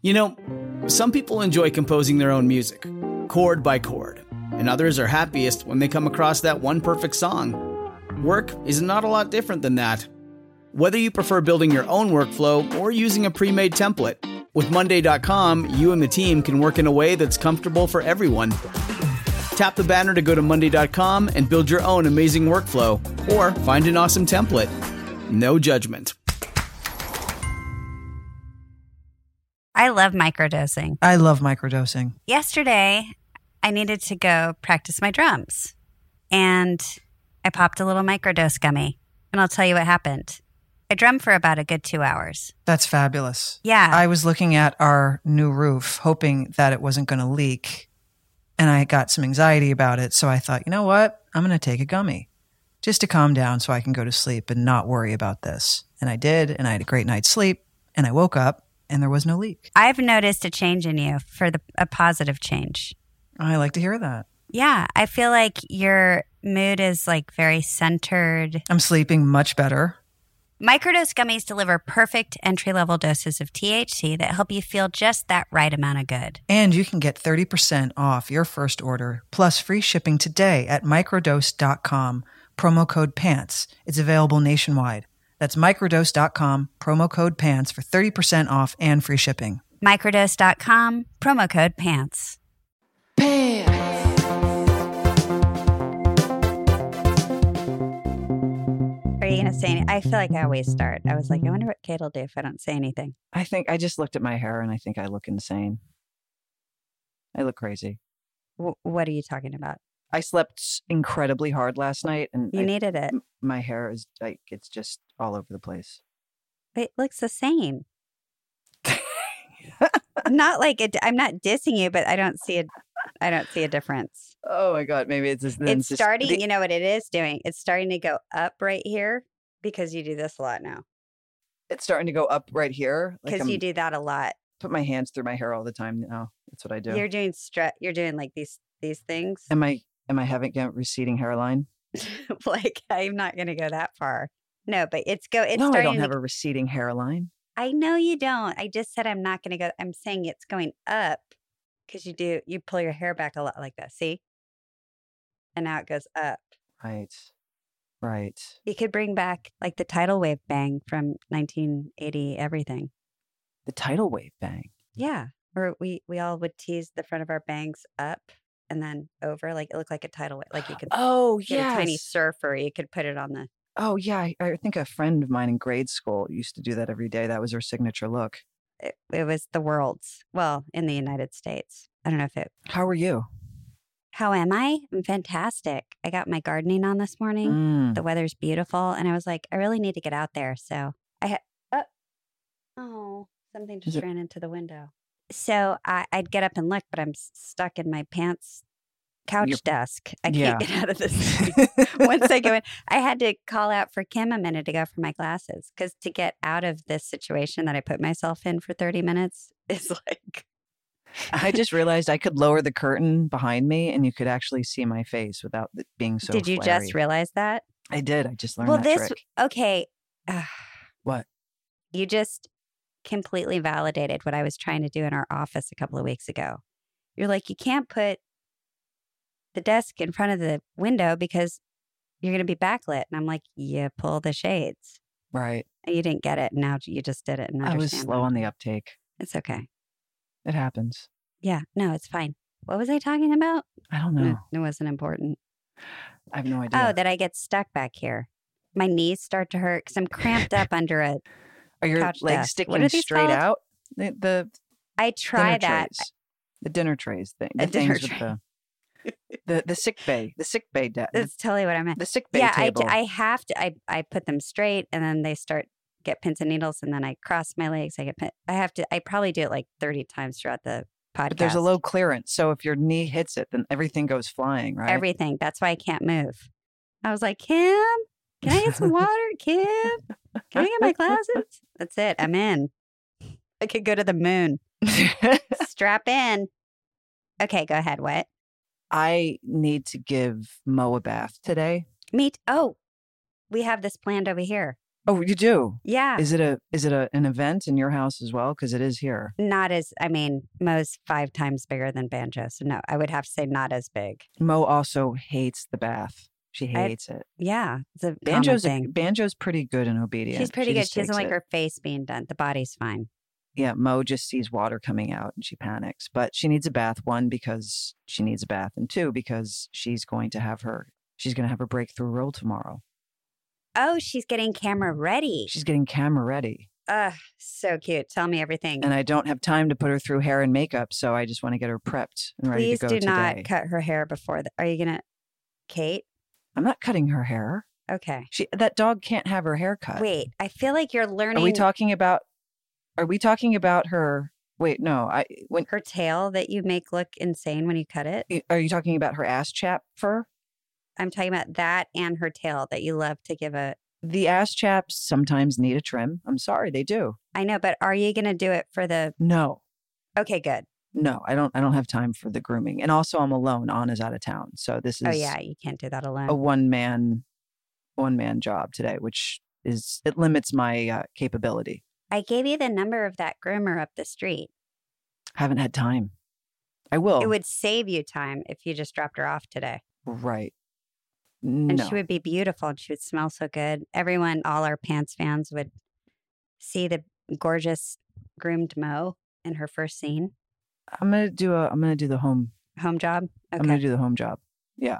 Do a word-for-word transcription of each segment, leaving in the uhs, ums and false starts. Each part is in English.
You know, some people enjoy composing their own music, chord by chord, and others are happiest when they come across that one perfect song. Work is not a lot different than that. Whether you prefer building your own workflow or using a pre-made template, with Monday dot com, you and the team can work in a way that's comfortable for everyone. Tap the banner to go to Monday dot com and build your own amazing workflow, or find an awesome template. No judgment. I love microdosing. I love microdosing. Yesterday, I needed to go practice my drums, and I popped a little microdose gummy, and I'll tell you what happened. I drummed for about a good two hours. That's fabulous. Yeah. I was looking at our new roof, hoping that it wasn't going to leak, and I got some anxiety about it, so I thought, you know what? I'm going to take a gummy just to calm down so I can go to sleep and not worry about this. And I did, and I had a great night's sleep, and I woke up, and there was no leak. I've noticed a change in you for the a positive change. I like to hear that. Yeah, I feel like your mood is like very centered. I'm sleeping much better. Microdose gummies deliver perfect entry-level doses of T H C that help you feel just that right amount of good. And you can get thirty percent off your first order, plus free shipping today at microdose dot com, promo code PANTS. It's available nationwide. That's microdose dot com, promo code PANTS for thirty percent off and free shipping. microdose dot com, promo code PANTS. Pants. Are you going to say anything? I feel like I always start. I was like, I wonder what Kate will do if I don't say anything. I think I just looked at my hair and I think I look insane. I look crazy. W- what are you talking about? I slept incredibly hard last night, and You I, needed it. my hair is like, it's just all over the place. It looks the same. Not like it, I'm not dissing you, but I don't see a, I don't see a difference. Oh my God, maybe it's just, It's just starting. the- You know what it is doing? It's starting to go up right here because you do this a lot now. it's starting to go up right here. Like Because I'm, you do that a lot. put my hands through my hair all the time now. That's what I do. You're doing stre- You're doing like these these things. Am I am I having a receding hairline? Like I'm not going to go that far. No, but it's go. It's no, I starting. don't to, have a receding hairline. I know you don't. I just said I'm not going to go. I'm saying it's going up because you do. You pull your hair back a lot like that. See, and now it goes up. Right. Right. You could bring back like the tidal wave bang from nineteen eighty. Everything. The tidal wave bang. Yeah, or we we all would tease the front of our bangs up and then over, like it looked like a tidal wave. Like you could Oh, get a tiny yes. surfer. You could put it on the. Oh, yeah. I, I think a friend of mine in grade school used to do that every day. That was her signature look. It, it was the world's. Well, in the United States. I don't know if it. How are you? How am I? I'm fantastic. I got my gardening on this morning. Mm. The weather's beautiful, and I was like, I really need to get out there. So I had. Uh, oh, something just it- ran into the window. So I, I'd get up and look, but I'm s- stuck in my pants couch You're- desk. I Yeah. can't get out of this. Once I go in, I had to call out for Kim a minute ago for my glasses because to get out of this situation that I put myself in for thirty minutes is like. I just realized I could lower the curtain behind me and you could actually see my face without it being so Did you flary. just realize that? I did. I just learned Well, that this trick. okay. Uh, What? You just completely validated what I was trying to do in our office a couple of weeks ago. You're like, you can't put the desk in front of the window because you're going to be backlit. And I'm like, you pull the shades. Right. And you didn't get it. And now you just did it. And I was understand slow why. on the uptake. It's okay. It happens. Yeah. No, it's fine. What was I talking about? I don't Mm, know. It wasn't important. I have no idea. Oh, that I get stuck back here. My knees start to hurt because I'm cramped up under a. Are your couch legs desk. What sticking are these straight called? out? The, the I try dinner that. trays. The dinner trays thing. A The dinner things with tray. the the the sick bay. The sick bay de- That's totally what I meant. the sick bay Yeah, I, table. d- I have to. I, I put them straight, and then they start get pins and needles, and then I cross my legs. I get. Pin- I have to. I probably do it like thirty times throughout the podcast. But there's a low clearance, so if your knee hits it, then everything goes flying, right? everything. That's why I can't move. I was like, Kim, can I get some water? Kim, can I get my glasses? That's it. I'm in. I could go to the moon. Strap in. Okay, go ahead. What? I need to give Mo a bath today. Meet. Oh, we have this planned over here. Oh, you do? Yeah. Is it a is it a, an event in your house as well? Because it is here. Not as, I mean, Mo's five times bigger than Banjo. So no, I would have to say not as big. Mo also hates the bath. She I- hates it. Yeah. It's a Banjo's common a, thing. Banjo's pretty good and obedient. She's pretty She good. just She doesn't takes like it. her face being done. The body's fine. Yeah, Mo just sees water coming out and she panics. But she needs a bath, one, because she needs a bath, and two, because she's going to have her she's going to have her breakthrough role tomorrow. Oh, she's getting camera ready. She's getting camera ready. Ugh, so cute. Tell me everything. And I don't have time to put her through hair and makeup, so I just want to get her prepped and ready Please to go do today. not cut her hair before. The, are you going to, Kate? I'm not cutting her hair. Okay. She that dog can't have her hair cut. Wait, I feel like you're learning Are we talking about Are we talking about her Wait, no. I when her tail that you make look insane when you cut it. Are you talking about her ass chap fur? I'm talking about that and her tail that you love to give a. The ass chaps sometimes need a trim. I'm sorry, they do. I know, but are you going to do it for the. No. Okay, good. No, I don't I don't have time for the grooming. And also I'm alone. Anna's out of town. So this is Oh, yeah, you can't do that alone. a one man one man job today, which is it limits my uh, capability. I gave you the number of that groomer up the street. Haven't had time. I will. It would save you time if you just dropped her off today. Right. And No. she would be beautiful and she would smell so good. Everyone, all our Pants fans would see the gorgeous groomed Mo in her first scene. I'm gonna do a I'm gonna do the home Home job? I'm gonna Okay. do the home job. Yeah.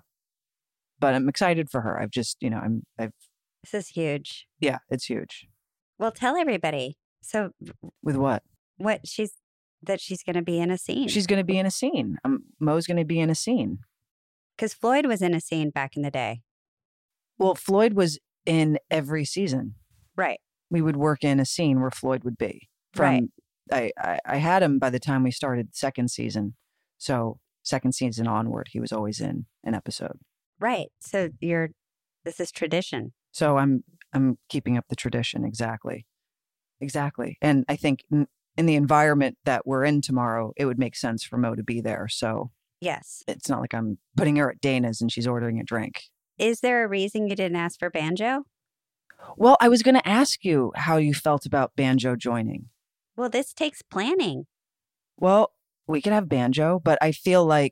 But I'm excited for her. I've just, you know, I'm I've This is huge. yeah, it's huge. Well, tell everybody. So With what? what she's that she's going to be in a scene. She's gonna be in a scene. Um, Mo's gonna be in a scene. Because Floyd was in a scene back in the day. Well, Floyd was in every season. Right. We would work in a scene where Floyd would be. From Right. I, I, I had him by the time we started second season. So second season onward, he was always in an episode. Right. So you're, this is tradition. So I'm I'm keeping up the tradition. Exactly. Exactly. And I think in, in the environment that we're in tomorrow, it would make sense for Mo to be there. So Yes. it's not like I'm putting her at Dana's and she's ordering a drink. Is there a reason you didn't ask for Banjo? Well, I was going to ask you how you felt about Banjo joining. Well, this takes planning. Well, we could have Banjo, but I feel like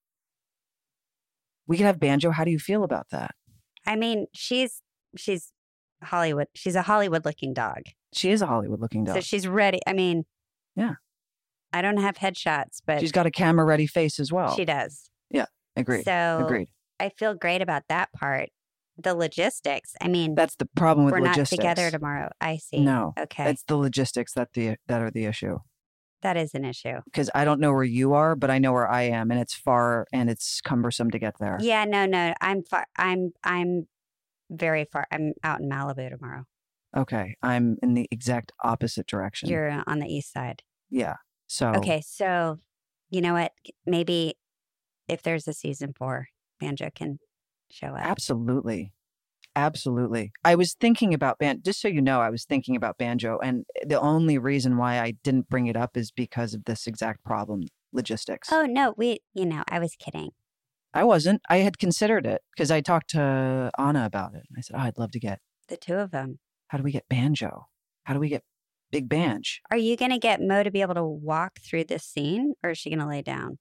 we could have Banjo. How do you feel about that? I mean, she's, she's Hollywood. She's a Hollywood looking dog. She is a Hollywood looking dog. So she's ready. I mean, Yeah. I don't have headshots, but She's got a camera ready face as well. she does. Agreed. So Agreed. I feel great about that part. The logistics. I mean, That's the problem with we're logistics. not together tomorrow. I see. No. Okay. It's the logistics that the that are the issue. that is an issue. Because I don't know where you are, but I know where I am, and it's far and it's cumbersome to get there. Yeah, no, no. I'm far. I'm, I'm very far. I'm out in Malibu tomorrow. Okay, I'm in the exact opposite direction. You're uh, on the east side. yeah. So Okay. So, you know what? Maybe if there's a season four, Banjo can show up. absolutely, absolutely. I was thinking about Ban. Just so you know, I was thinking about Banjo, and the only reason why I didn't bring it up is because of this exact problem: logistics. Oh, no. We, you know, I was kidding. I wasn't. I had considered it because I talked to Anna about it. I said, "Oh, I'd love to get. The two of them. How do we get Banjo? How do we get Big Banj?" Are you going to get Mo to be able to walk through this scene or is she going to lay down?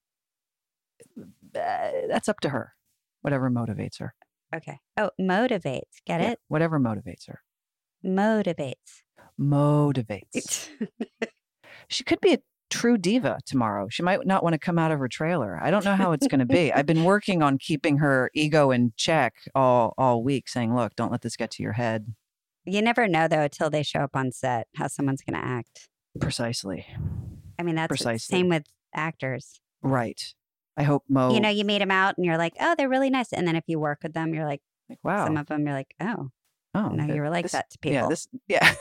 Uh, that's up to her. Whatever motivates her. Okay. Oh, motivates. Get Yeah, it? whatever motivates her. Motivates. Motivates. She could be a true diva tomorrow. She might not want to come out of her trailer. I don't know how it's going to be. I've been working on keeping her ego in check all all week, saying, "Look, don't let this get to your head." You never know, though, until they show up on set, how someone's going to act. Precisely. I mean, that's the Precisely. same with actors. Right. I hope Mo. You know, you meet them out and you're like, oh, they're really nice. And then if you work with them, you're like, like, wow. some of them, you're like, oh, oh, no, th- you were like this- that to people. Yeah. This. Yeah.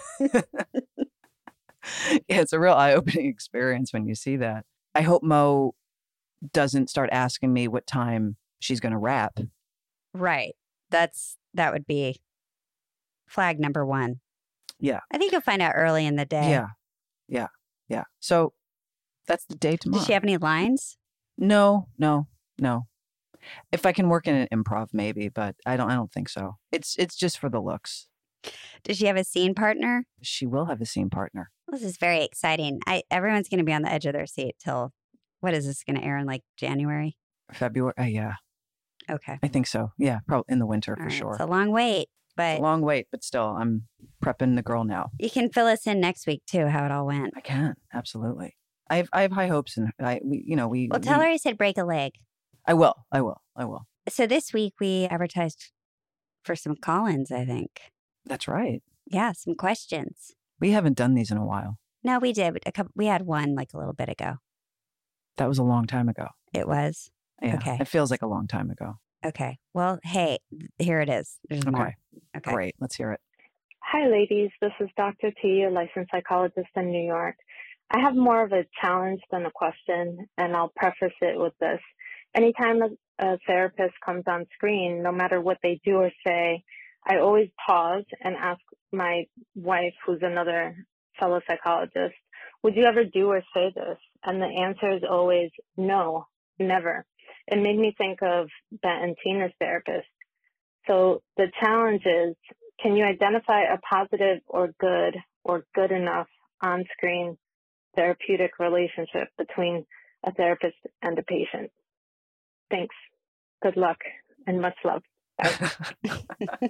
Yeah. It's a real eye-opening experience when you see that. I hope Mo doesn't start asking me what time she's going to wrap. Right. That's, that would be flag number one. Yeah. I think you'll find out early in the day. Yeah. Yeah. Yeah. So that's the day tomorrow. Does she have any lines? No, no, no. If I can work in an improv, maybe, but I don't. I don't think so. It's it's just for the looks. Does she have a scene partner? She will have a scene partner. This is very exciting. I everyone's going to be on the edge of their seat till, what is this going to air in like January? February. Uh, yeah, Okay. I think so. Yeah, probably in the winter All for right. sure. It's a long wait, It's but a long wait, but still, I'm prepping the girl now. you can fill us in next week too, how it all went. I can, absolutely. I have, I have high hopes, and I, we, you know, we. Well, tell we, her I said break a leg. I will. I will. I will. So this week we advertised for some call-ins, I think. That's right. Yeah, some questions. We haven't done these in a while. No, we did. A couple, we had one like a little bit ago. That was a long time ago. It was. Yeah, Okay. It feels like a long time ago. Okay. Well, hey, here it is. There's Okay. more. Okay. Great. Let's hear it. Hi, ladies. This is Doctor T, a licensed psychologist in New York. I have more of a challenge than a question, and I'll preface it with this. Anytime a, a therapist comes on screen, no matter what they do or say, I always pause and ask my wife, who's another fellow psychologist, would you ever do or say this? And the answer is always no, never. It made me think of Ben and Tina's therapist. So the challenge is, can you identify a positive or good or good enough on-screen therapeutic relationship between a therapist and a patient? Thanks. Good luck and much love. Bye.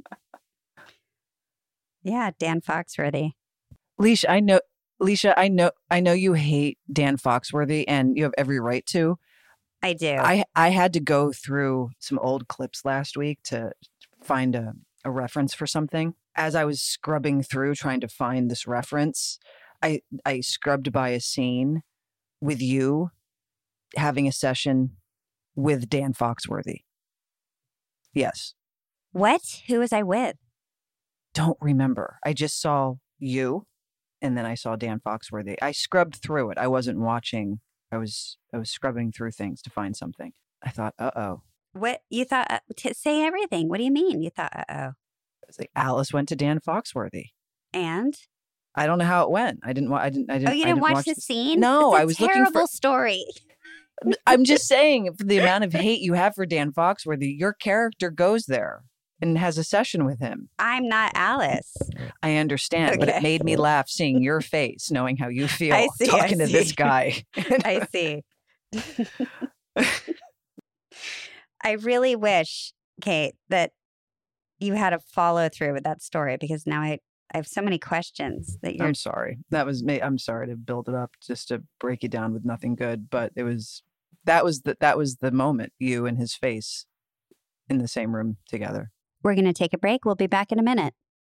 Yeah, Dan Foxworthy. Leisha, I know. Leisha, I know. I know you hate Dan Foxworthy, and you have every right to. I do. I I had to go through some old clips last week to find a, a reference for something. As I was scrubbing through trying to find this reference, I I scrubbed by a scene with you having a session with Dan Foxworthy. Yes. What? Who was I with? Don't remember. I just saw you, and then I saw Dan Foxworthy. I scrubbed through it. I wasn't watching. I was I was scrubbing through things to find something. I thought, uh oh. What you thought? Uh, to say everything. What do you mean? You thought, uh oh. It's like Alice went to Dan Foxworthy. And I don't know how it went. I didn't. wa- I didn't. I didn't. oh, you I didn't, didn't watch, the scene? No, That's a I was looking terrible for. story. I'm just saying, for the amount of hate you have for Dan Foxworthy, your character goes there and has a session with him. I'm not Alice. I understand, but Okay. it made me laugh seeing your face, knowing how you feel I see, I talking to this see. guy. I see. I really wish, Kate, that you had a follow through with that story, because now I, I have so many questions that you're. I'm sorry. That was me. I'm sorry to build it up just to break you down with nothing good, but it was that was the that was the moment, you and his face in the same room together. We're going to take a break. We'll be back in a minute.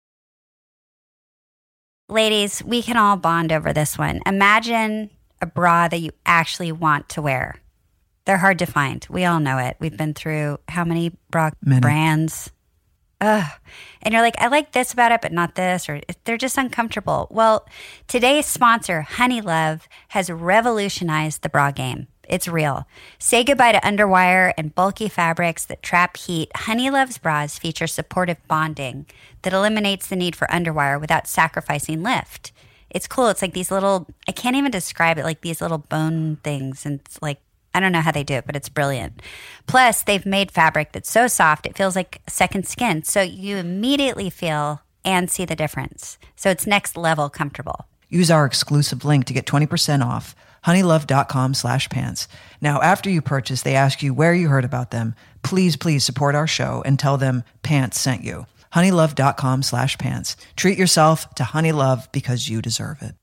Ladies, we can all bond over this one. Imagine a bra that you actually want to wear. They're hard to find. We all know it. We've been through how many bra Many. brands? Ugh. And you're like, I like this about it, but not this, or they're just uncomfortable. Well, today's sponsor, Honey Love, has revolutionized the bra game. It's real. Say goodbye to underwire and bulky fabrics that trap heat. Honey Love's bras feature supportive bonding that eliminates the need for underwire without sacrificing lift. It's cool. It's like these little, I can't even describe it, like these little bone things. And it's like, I don't know how they do it, but it's brilliant. Plus, they've made fabric that's so soft, it feels like second skin. So you immediately feel and see the difference. So it's next level comfortable. Use our exclusive link to get twenty percent off, honeylove.com slash pants. Now, after you purchase, they ask you where you heard about them. Please, please support our show and tell them Pants sent you. honeylove.com slash pants. Treat yourself to Honey Love because you deserve it.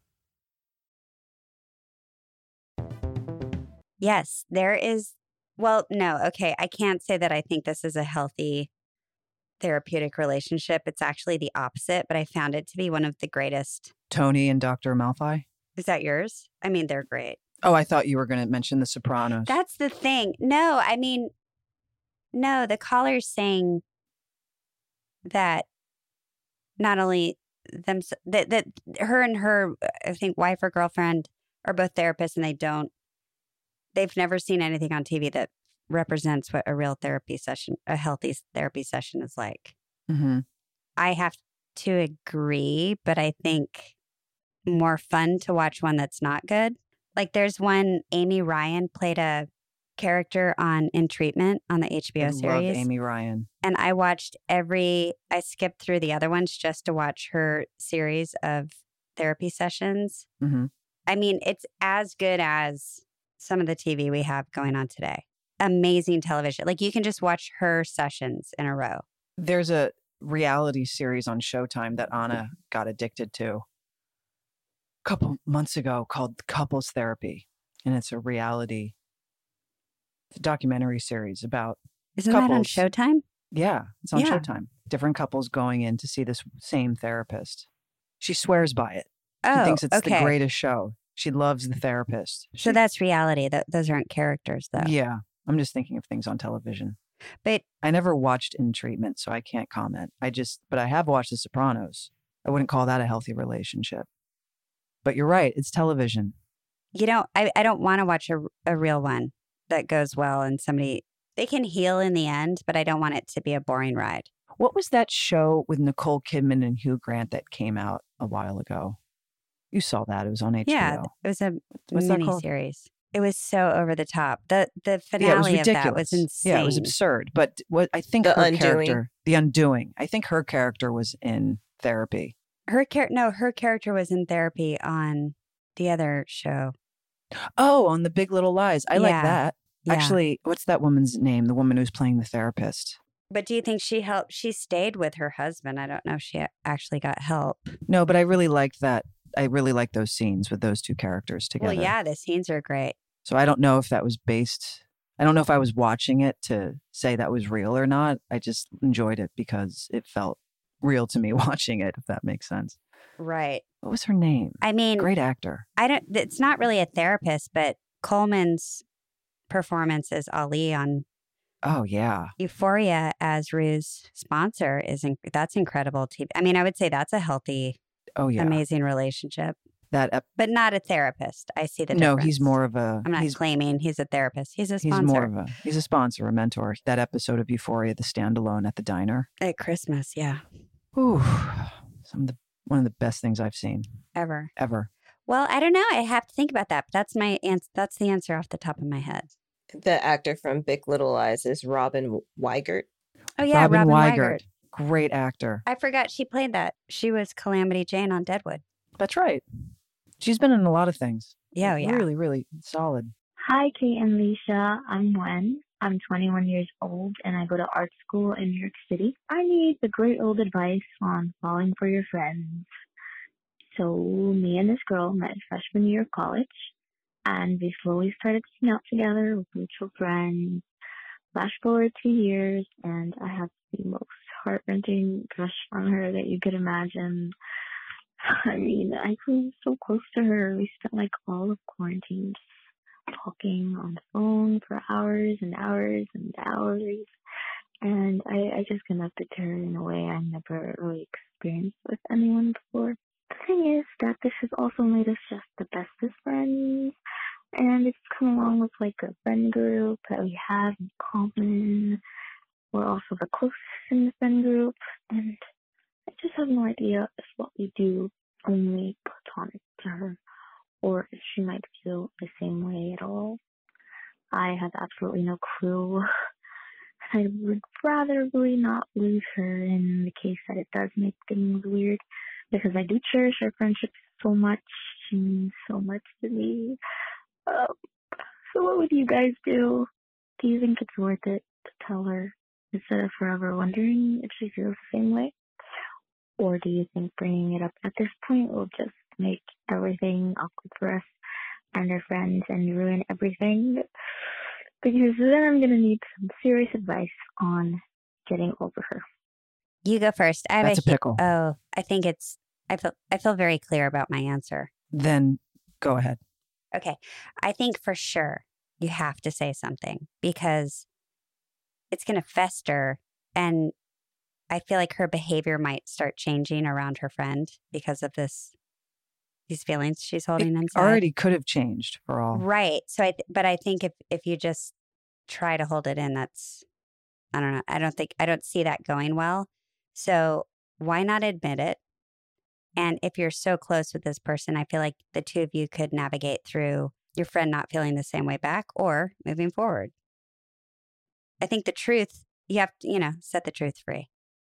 Yes, there is. Well, no, okay. I can't say that I think this is a healthy therapeutic relationship. It's actually the opposite, but I found it to be one of the greatest. Tony and Doctor Malfoy. Is that yours? I mean, they're great. Oh, I thought you were going to mention The Sopranos. That's the thing. No, I mean, no, the caller's saying that not only them, that, that her and her, I think, wife or girlfriend are both therapists, and they don't, they've never seen anything on T V that represents what a real therapy session, a healthy therapy session is like. Mm-hmm. I have to agree, but I think more fun to watch one that's not good. Like there's one, Amy Ryan played a character on In Treatment on the H B O I series. love Amy Ryan. And I watched every, I skipped through the other ones just to watch her series of therapy sessions. Mm-hmm. I mean, it's as good as some of the T V we have going on today. Amazing television. Like you can just watch her sessions in a row. There's a reality series on Showtime that Anna got addicted to a couple months ago called Couples Therapy. And it's a reality it's a documentary series about Isn't couples. that on Showtime? Yeah, it's on Yeah. Showtime. Different couples going in to see this same therapist. She swears by it. She Oh, thinks it's okay. the greatest show. She loves the therapist. So She- that's reality. Th- those aren't characters, though. Yeah, I'm just thinking of things on television. But I never watched In Treatment, so I can't comment. I just, but I have watched The Sopranos. I wouldn't call that a healthy relationship. But you're right, it's television. you know, I, I don't want to watch a, a real one that goes well and somebody, they can heal in the end, but I don't want it to be a boring ride. What was that show with Nicole Kidman and Hugh Grant that came out a while ago? You saw that. It was on H B O. Yeah, it was a What's that called? mini series. It was so over the top. The the finale Yeah, it was of ridiculous. that was insane. Yeah, it was absurd. But what I think The her Undoing. character, The Undoing, I think her character was in therapy. Her char- no, her character was in therapy on the other show. Oh, on The Big Little Lies. I like Yeah. that. Yeah. Actually, what's that woman's name? The woman who's playing the therapist. But do you think she helped? She stayed with her husband. I don't know if she a- actually got help. No, but I really liked that. I really liked those scenes with those two characters together. Well, yeah, the scenes are great. So I don't know if that was based. I don't know if I was watching it to say that was real or not. I just enjoyed it because it felt real to me watching it, if that makes sense. Right. What was her name? I mean, Great actor. I don't. It's not really a therapist, but Coleman's performance as Ali on Oh, yeah. Euphoria as Rue's sponsor is in, that's incredible. T V. I mean, I would say that's a healthy, Oh, yeah. amazing relationship, That ep- but not a therapist. I see the No, difference. he's more of a. I'm not he's, claiming he's a therapist. He's a he's sponsor more of a. He's a sponsor, a mentor. That episode of Euphoria, the standalone at the diner. at Christmas. Yeah, Ooh, some of the one of the best things I've seen ever. ever. Well, I don't know. I have to think about that. But that's my ans- That's the answer off the top of my head. The actor from Big Little Lies is Robin Weigert. Oh yeah, Robin Robin, Weigert. Weigert. Great actor. I forgot she played that. She was Calamity Jane on Deadwood. That's right. She's been in a lot of things. Yeah, oh, yeah. Really, really solid. Hi, Kate and Leisha. I'm Wen. I'm twenty-one years old and I go to art school in New York City. I need the great old advice on falling for your friends. So me and this girl met freshman year of college and we slowly started to hang out together with mutual friends. Flash forward two years and I have the most heart-wrenching crush on her that you could imagine. I mean, I grew so close to her. We spent like all of quarantine just talking on the phone for hours and hours and hours. And I, I just connected to her in a way I never really experienced with anyone before. The thing is that this has also made us just the bestest friends. And it's come along with like a friend group that we have in common. We're also the closest in the friend group. And I just have no idea if what we do only platonic to her or if she might feel the same way at all. I have absolutely no clue. I would rather really not lose her in the case that it does make things weird because I do cherish our friendship so much. She means so much to me. Um, so what would you guys do? Do you think it's worth it to tell her instead of forever wondering if she feels the same way? Or do you think bringing it up at this point will just make everything awkward for us and our friends and ruin everything? Because then I'm going to need some serious advice on getting over her. You go first. I have That's a hu- pickle. Oh, I think it's. I feel. I feel very clear about my answer. Then go ahead. Okay, I think for sure you have to say something because it's going to fester, and I feel like her behavior might start changing around her friend because of this. These feelings she's holding It inside. already could have changed for all. Right. So I. Th- but I think if if you just try to hold it in, that's. I don't know. I don't think. I don't see that going well. So why not admit it? And if you're so close with this person, I feel like the two of you could navigate through your friend not feeling the same way back or moving forward. I think the truth, you have to, you know, set the truth free.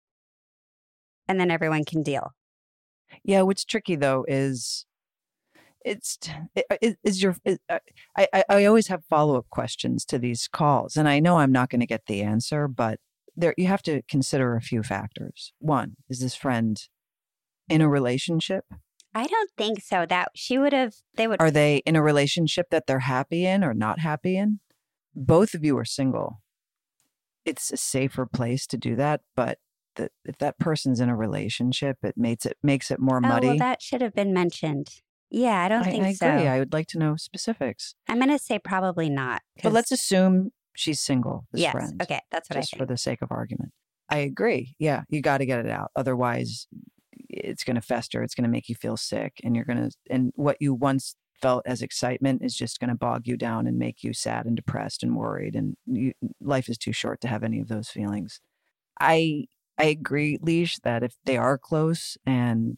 And then everyone can deal. Yeah, what's tricky though is it's is, is your is, I, I I always have follow-up questions to these calls, and I know I'm not going to get the answer, but there you have to consider a few factors. One, is this friend in a relationship? I don't think so. That she would have, they would. Are they in a relationship that they're happy in or not happy in? Both of you are single. It's a safer place to do that, but the, if that person's in a relationship, it makes it makes it more muddy. Oh, well, that should have been mentioned. Yeah, I don't I, think I so. agree. I would like to know specifics. I'm going to say probably not. But let's assume she's single, this yes, friend. okay, that's what just I think. for the sake of argument. I agree. Yeah, you got to get it out. Otherwise, it's going to fester. It's going to make you feel sick. And you're going to, and what you once felt as excitement is just going to bog you down and make you sad and depressed and worried. And you, life is too short to have any of those feelings. I I agree, Leash, that if they are close and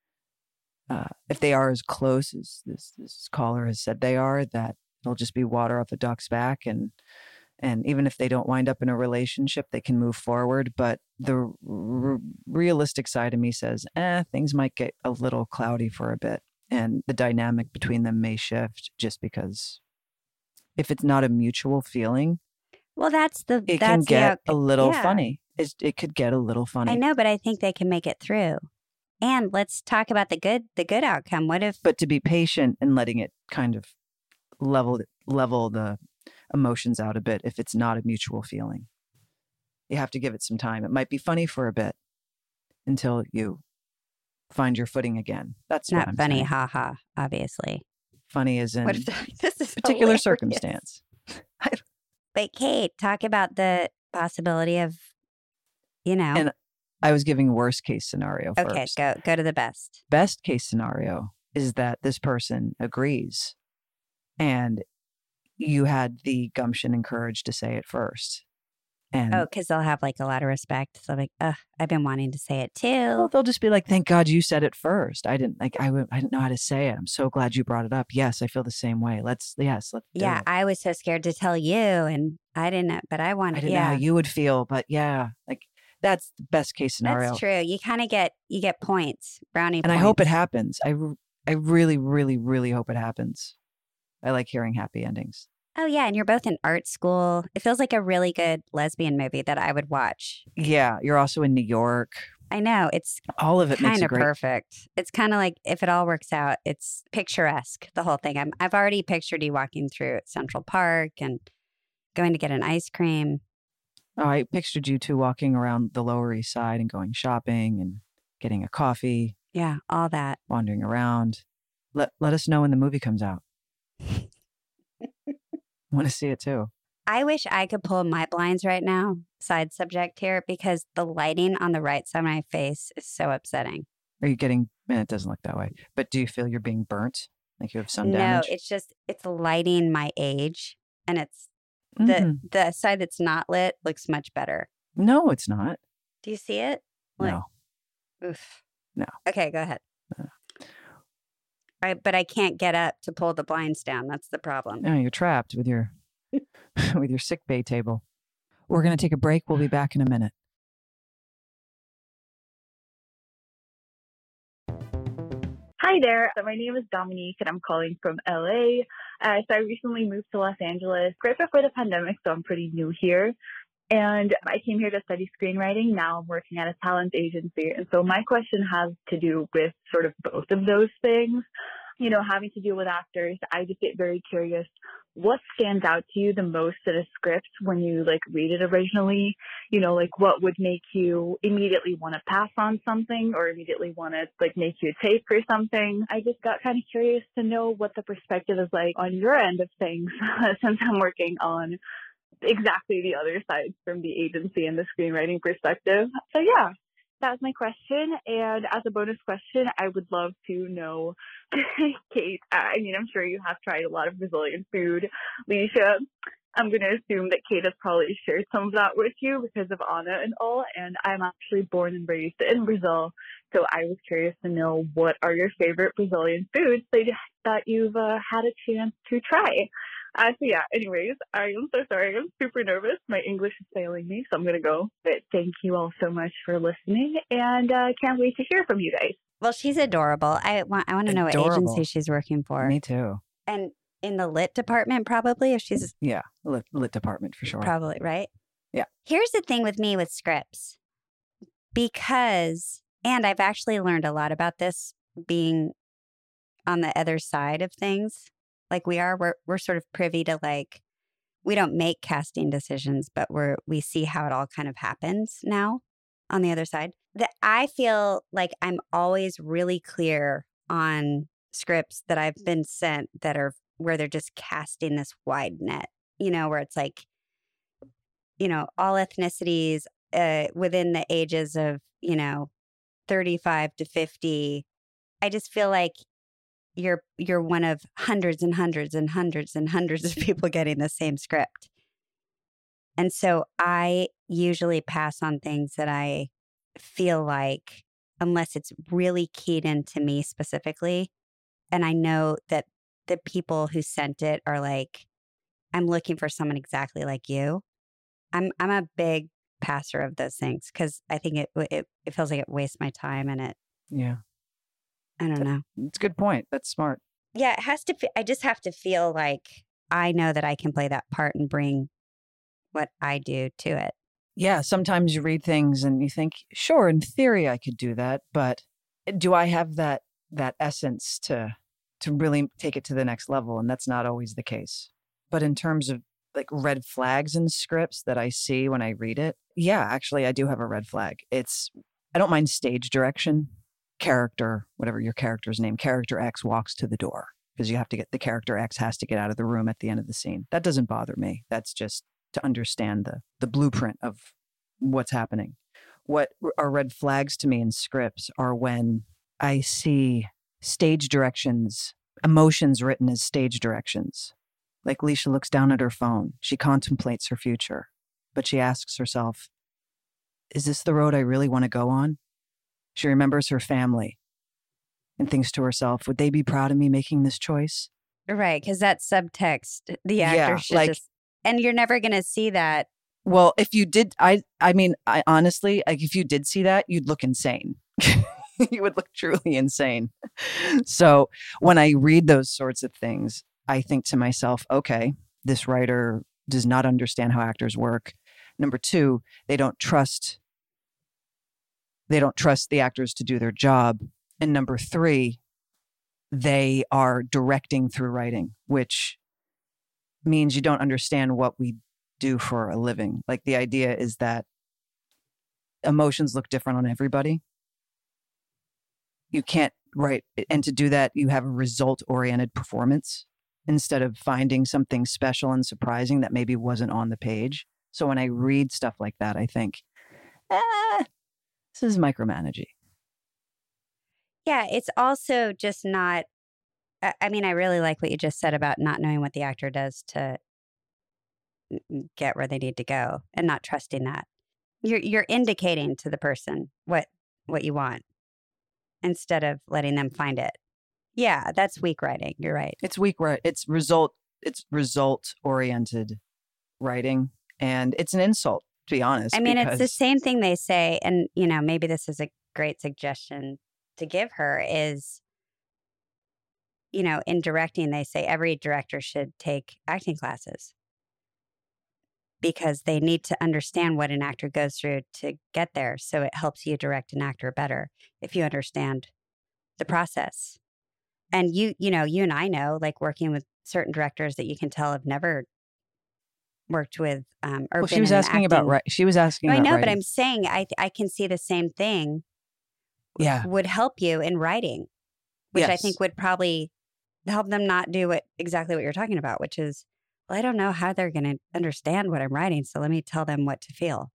uh, if they are as close as this, this caller has said they are, that they'll just be water off a duck's back. And and even if they don't wind up in a relationship, they can move forward. But the r- realistic side of me says, eh, things might get a little cloudy for a bit. And the dynamic between them may shift just because if it's not a mutual feeling, well, that's the it that's can get the, a little yeah. funny. It's, it could get a little funny. I know, but I think they can make it through. And let's talk about the good the good outcome. What if But to be patient and letting it kind of level level the emotions out a bit if it's not a mutual feeling. You have to give it some time. It might be funny for a bit until you find your footing again. That's not what I'm funny, saying. ha ha, obviously. Funny as in What if the, this is particular hilarious. circumstance. But Kate, talk about the possibility of, you know. And I was giving worst case scenario okay, first. go go to the best. Best case scenario is that this person agrees and you had the gumption and courage to say it first. And Oh, because they'll have like a lot of respect. So like, ugh, I've been wanting to say it too. well, they'll just be like, thank God you said it first. I didn't like, I, w- I didn't know how to say it. I'm so glad you brought it up. Yes, I feel the same way. Let's, yes, let's do yeah, it. I was so scared to tell you, and I didn't, but I wanted. I didn't yeah, know how you would feel, but yeah, like that's the best case scenario. that's true. You kind of get you get points, brownie. And points. I hope it happens. I, r- I really, really, really hope it happens. I like hearing happy endings. Oh yeah, and you're both in art school. It feels like a really good lesbian movie that I would watch. Yeah, you're also in New York. I know it's All of it makes kind a of great. perfect. It's kind of like if it all works out, it's picturesque. The whole thing. I'm, I've already pictured you walking through Central Park and going to get an ice cream. Oh, I pictured you two walking around the Lower East Side and going shopping and getting a coffee, Yeah, all that. wandering around. Let let us know when the movie comes out. Want to see it too. I wish I could pull my blinds right now. Side subject here, because the lighting on the right side of my face is so upsetting. Are you getting? Eh, it doesn't look that way. But do you feel you're being burnt? Like you have sun no, damage? it's just it's lighting my age, and it's Mhm. the the side that's not lit looks much better. No, it's not. Do you see it? Look. No. Oof. No. Okay, go ahead. Uh. I, but I can't get up to pull the blinds down. That's the problem. No, you're trapped with your with your sick bay table. We're gonna take a break. We'll be back in a minute. Hi there. So my name is Dominique and I'm calling from L A. Uh, so I recently moved to Los Angeles right before the pandemic, so I'm pretty new here. And I came here to study screenwriting. Now I'm working at a talent agency. And so my question has to do with sort of both of those things. You know, having to deal with actors, I just get very curious. What stands out to you the most in a script when you like read it originally? You know, like what would make you immediately want to pass on something or immediately want to like make you take for something? I just got kind of curious to know what the perspective is like on your end of things since I'm working on exactly the other side from the agency and the screenwriting perspective. So yeah, that's my question. And as a bonus question, I would love to know, Kate, I mean, I'm sure you have tried a lot of Brazilian food. Leisha, I'm going to assume that Kate has probably shared some of that with you because of Anna and all. And I'm actually born and raised in Brazil. So I was curious to know, what are your favorite Brazilian foods that, that you've uh, had a chance to try? Uh, so yeah, anyways, I am so sorry. I'm super nervous. My English is failing me, so I'm going to go. But thank you all so much for listening, and uh, can't wait to hear from you guys. Well, she's adorable. I want I want to know what Adorable. agency she's working for. Me too. And in the lit department, probably, if she's Yeah, lit, lit department for sure. probably, right? Yeah. Here's the thing with me with scripts, because, and I've actually learned a lot about this being on the other side of things. Like we are, we're, we're sort of privy to, like, we don't make casting decisions, but we're, we see how it all kind of happens now on the other side. That I feel like I'm always really clear on scripts that I've been sent that are where they're just casting this wide net, you know, where it's like, you know, all ethnicities uh, within the ages of, you know, thirty-five to fifty. I just feel like you're you're one of hundreds and hundreds and hundreds and hundreds of people getting the same script. And so I usually pass on things that I feel like, unless it's really keyed into me specifically, and I know that the people who sent it are like, I'm looking for someone exactly like you. I'm I'm a big passer of those things because I think it, it it feels like it wastes my time, and it Yeah. I don't know. It's a good point. That's smart. Yeah, it has to. Fe- I just have to feel like I know that I can play that part and bring what I do to it. Yeah, sometimes you read things and you think, sure, in theory I could do that, but do I have that that essence to to really take it to the next level? And that's not always the case. But in terms of like red flags in scripts that I see when I read it, yeah, actually I do have a red flag. It's I don't mind stage direction. Character, whatever your character's name, character X walks to the door because you have to get the character X has to get out of the room at the end of the scene. That doesn't bother me. That's just to understand the the blueprint of what's happening. What are red flags to me in scripts are when I see stage directions, emotions written as stage directions. Like Leisha looks down at her phone. She contemplates her future, but she asks herself, is this the road I really want to go on? She remembers her family and thinks to herself, would they be proud of me making this choice? Right, because that subtext, the actor Yeah, should like- just, and you're never going to see that. Well, if you did, I I mean, I honestly, like if you did see that, you'd look insane. You would look truly insane. So when I read those sorts of things, I think to myself, okay, this writer does not understand how actors work. Number two, they don't trust They don't trust the actors to do their job. And number three, they are directing through writing, which means you don't understand what we do for a living. Like the idea is that emotions look different on everybody. You can't write, and to do that, you have a result-oriented performance instead of finding something special and surprising that maybe wasn't on the page. So when I read stuff like that, I think, ah, this is micromanaging. Yeah, it's also just not, I I mean, I really like what you just said about not knowing what the actor does to n- get where they need to go and not trusting that. You're you're indicating to the person what what you want instead of letting them find it. Yeah, that's weak writing. You're right. It's weak, right? It's result. It's result-oriented writing, and it's an insult, to be honest. I mean, it's the because- same thing they say, and you know, maybe this is a great suggestion to give her is, you know, in directing, they say every director should take acting classes because they need to understand what an actor goes through to get there. So it helps you direct an actor better if you understand the process. And you, you know, you and I know, like working with certain directors that you can tell have never worked with um, or Well, been she was in asking about acting. right. She was asking. No, I about know, but writing. I'm saying I I can see the same thing Yeah. would help you in writing, which I Yes. think would probably help them not do what exactly what you're talking about, which is, well, I don't know how they're going to understand what I'm writing, so let me tell them what to feel.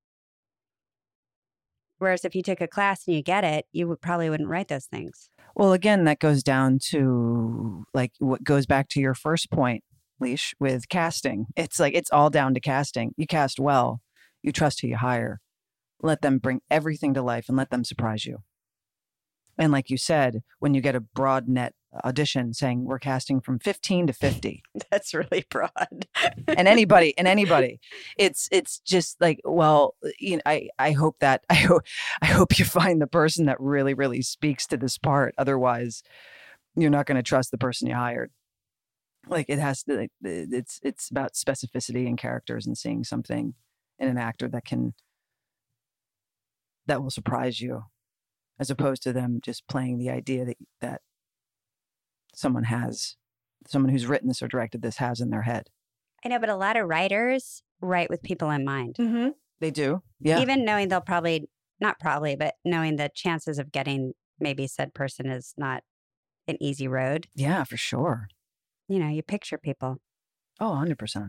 Whereas if you took a class and you get it, you would probably wouldn't write those things. Well, again, that goes down to like what goes back to your first point, Leash, with casting. It's like it's all down to casting. You cast well, you trust who you hire. Let them bring everything to life and let them surprise you. And like you said, when you get a broad net audition saying we're casting from fifteen to fifty, That's really broad. and anybody and anybody, it's it's just like, well, you know, I I hope that I hope I hope you find the person that really really speaks to this part. Otherwise, you're not going to trust the person you hired. Like it has to. It's it's about specificity and characters and seeing something in an actor that can that will surprise you, as opposed to them just playing the idea that that someone has, someone who's written this or directed this has in their head. I know, but a lot of writers write with people in mind. Mm-hmm. They do. Yeah. Even knowing they'll probably, not probably, but knowing the chances of getting maybe said person is not an easy road. Yeah, for sure. You know, you picture people. Oh, one hundred percent.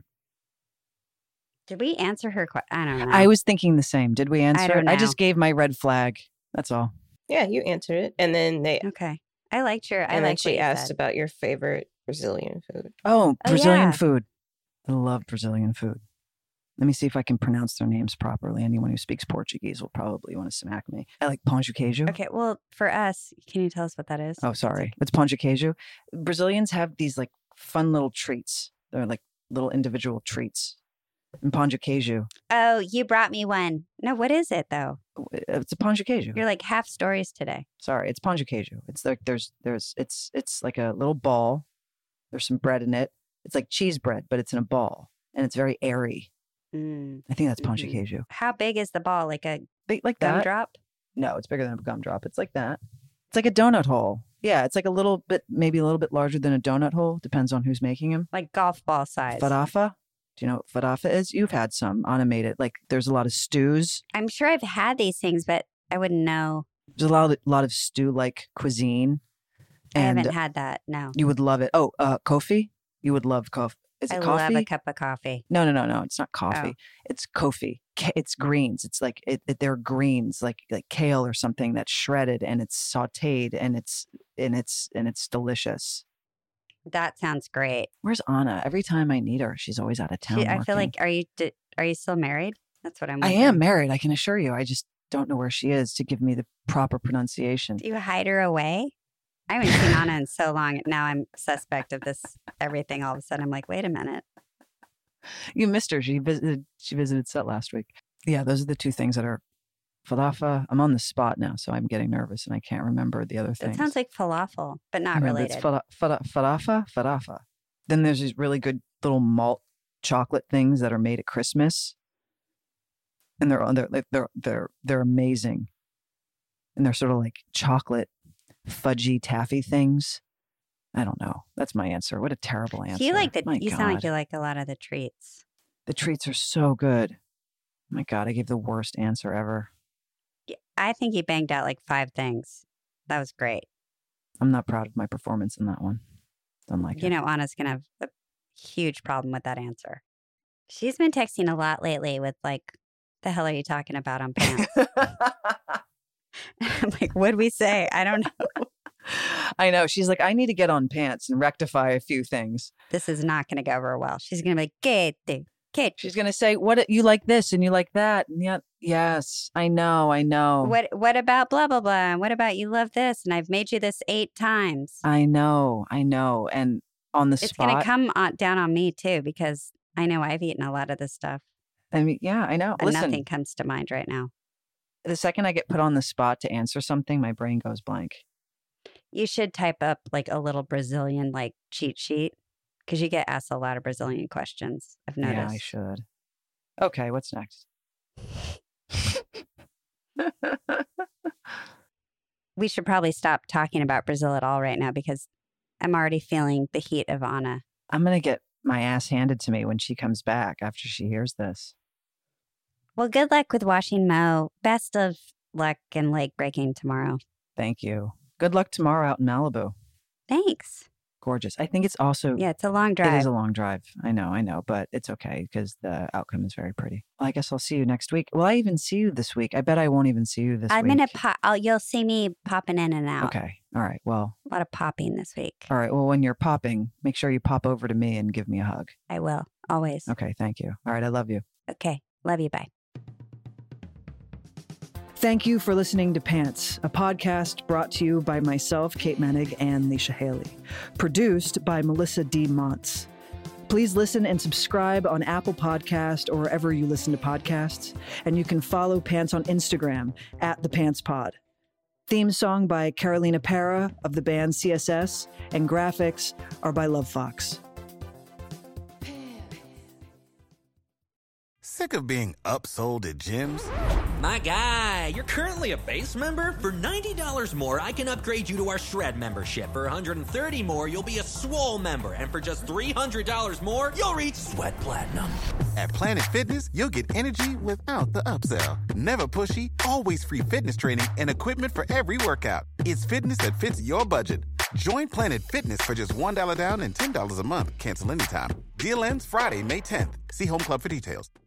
Did we answer her question? I don't know. I was thinking the same. Did we answer? I don't know. I just gave my red flag. That's all. Yeah, you answered it. And then they Okay. I liked your, I and then liked she what you asked said. about your favorite Brazilian food. Oh, Oh, Brazilian yeah. food. I love Brazilian food. Let me see if I can pronounce their names properly. Anyone who speaks Portuguese will probably want to smack me. I like pão de queijo. Okay, well, for us, can you tell us what that is? Oh, sorry. It's pão de queijo. Brazilians have these like fun little treats. They're like little individual treats. And pão de queijo. Oh, you brought me one. No, what is it though? It's a pão de queijo. You're like half stories today. Sorry, it's pão de queijo. It's like there's there's it's it's like a little ball. There's some bread in it. It's like cheese bread, but it's in a ball, and it's very airy. Mm. I think that's pão de Mhm. queijo. How big is the ball? Like a Big like that. gumdrop? No, it's bigger than a gumdrop. It's like that. It's like a donut hole. Yeah, it's like a little bit, maybe a little bit larger than a donut hole. Depends on who's making them. Like golf ball size. Farofa. Do you know what farofa is? You've had some. Anna made it. Like there's a lot of stews. I'm sure I've had these things, but I wouldn't know. There's a lot of, lot of stew-like cuisine. I And haven't had that. No. you would love it. Oh, uh, coffee. You would love coffee. Is it I coffee? love a cup of coffee. No, no, no, no. It's not Oh. coffee. It's coffee. Ca- It's greens. It's like it, it, they're greens, like like kale or something that's shredded and it's sautéed and it's and it's and it's delicious. That sounds great. Where's Anna? Every time I need her, she's always out of town. She, I feel working. like, are you di- are you still married? That's what I'm I wondering. am married. I can assure you. I just don't know where she is to give me the proper pronunciation. Do you hide her away? I haven't seen Anna in so long. Now I'm suspect of this everything. All of a sudden, I'm like, wait a minute. You missed her. She visited. She visited set last week. Yeah, those are the two things that are farofa. I'm on the spot now, so I'm getting nervous and I can't remember the other That things. sounds like falafel, but not Yeah, related. It's fara, fara, farafa, farafa. Then there's these really good little malt chocolate things that are made at Christmas, and they're they're like, they're they're they're amazing, and they're sort of like chocolate fudgy taffy things. I don't know. That's my answer. What a terrible answer. Do you like the? My You sound like God. you like a lot of the treats. The treats are so good. My God, I gave the worst answer ever. Yeah, I think you banged out like five things. That was great. I'm not proud of my performance in that one. Don't like You it. know, Anna's gonna have a huge problem with that answer. She's been texting a lot lately with like, "The hell are you talking about on pants?" I'm like, "What'd we say? I don't know. I know. She's like, I need to get on pants and rectify a few things. This is not gonna go over well." She's gonna be like, "Get the get." She's gonna say, "What you like this and you like that?" And yeah, yes, I know, I know, What what about blah blah blah? And what about you love this? And I've made you this eight times. I know, I know. And on the It's spot, gonna come on, down on me too because I know I've eaten a lot of this stuff, I mean, yeah, I know. and Listen, nothing comes to mind right now. the second I get put on the spot to answer something, my brain goes blank. You should type up like a little Brazilian like cheat sheet because you get asked a lot of Brazilian questions. I've noticed. Yeah, I should. Okay, what's next? We should probably stop talking about Brazil at all right now because I'm already feeling the heat of Anna. I'm gonna get my ass handed to me when she comes back after she hears this. Well, good luck with washing Mo. Best of luck and lake breaking tomorrow. Thank you. Good luck tomorrow out in Malibu. Thanks. Gorgeous. I think it's also Yeah, it's a long It drive. is a long drive. I know, I know, but it's okay because the outcome is very pretty. Well, I guess I'll see you next week. Will I even see you this week? I bet I won't even see you this I'm week. gonna pop. I'll, you'll see me popping in and out. Okay. All right. Well, A lot of popping this week. all right. Well, when you're popping, make sure you pop over to me and give me a hug. I will always. Okay. Thank you. All right. I love you. Okay. Love you. Bye. Thank you for listening to Pants, a podcast brought to you by myself, Kate Menig, and Leisha Haley. Produced by Melissa D. Montz. Please listen and subscribe on Apple Podcast or wherever you listen to podcasts. And you can follow Pants on Instagram at The Pants Pod. Theme song by Carolina Para of the band C S S, and graphics are by Love Fox. Sick of being upsold at gyms? My guy, you're currently a base member? For ninety dollars more, I can upgrade you to our Shred membership. For one hundred thirty dollars more, you'll be a Swole member. And for just three hundred dollars more, you'll reach Sweat Platinum. At Planet Fitness, you'll get energy without the upsell. Never pushy, always free fitness training and equipment for every workout. It's fitness that fits your budget. Join Planet Fitness for just one dollar down and ten dollars a month. Cancel anytime. Deal ends Friday, May tenth. See Home Club for details.